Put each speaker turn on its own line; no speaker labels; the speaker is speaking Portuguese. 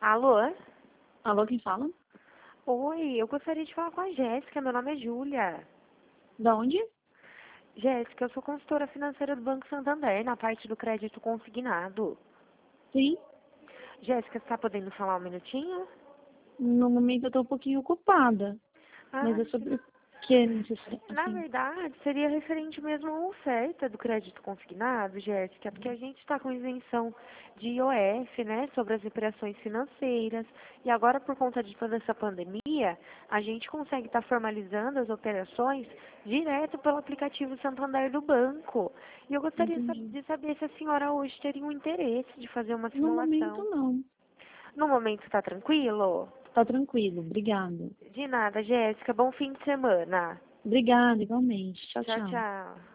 Alô?
Alô, quem fala?
Oi, eu gostaria de falar com a Jéssica. Meu nome é Júlia.
Da onde?
Jéssica, eu sou consultora financeira do Banco Santander, na parte do crédito consignado.
Sim.
Jéssica, você está podendo falar um minutinho?
No momento eu tô um pouquinho ocupada. Mas
Ah,
é sobre o que,
na
assim?
verdade, seria referente mesmo à oferta do crédito consignado, Jéssica, porque a gente está com isenção de IOF, né, sobre as operações financeiras. E agora, por conta de toda essa pandemia, a gente consegue estar formalizando as operações direto pelo aplicativo Santander do banco. E eu gostaria
Entendi.
de saber se a senhora hoje teria um interesse de fazer uma
No momento,
simulação.
não.
No momento, está tranquilo?
Tá tranquilo. Obrigada.
De nada, Jéssica. Bom fim de semana.
Obrigada, igualmente. Tchau,
Tchau,
tchau.
tchau.